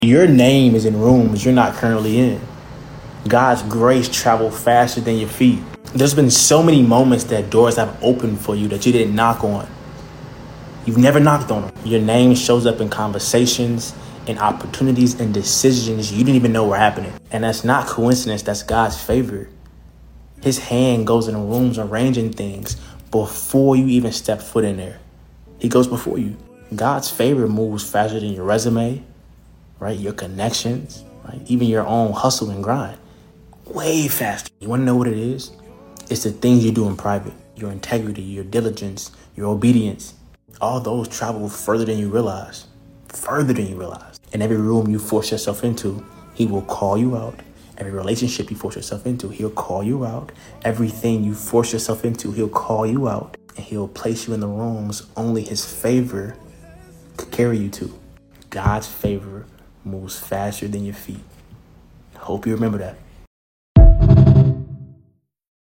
Your name is in rooms you're not currently in. God's grace travels faster than your feet. There's been so many moments that doors have opened for you that you didn't knock on. You've never knocked on them. Your name shows up in conversations and opportunities and decisions you didn't even know were happening. And that's not coincidence, that's God's favor. His hand goes in rooms arranging things before you even step foot in there. He goes before you. God's favor moves faster than your resume, right? Your connections, right? Even your own hustle and grind. Way faster. You want to know what it is? It's the things you do in private. Your integrity, your diligence, your obedience. All those travel further than you realize. Further than you realize. In every room you force yourself into, he will call you out. Every relationship you force yourself into, he'll call you out. Everything you force yourself into, he'll call you out. And he'll place you in the rooms only his favor could carry you to. God's favor moves faster than your feet. Hope you remember that.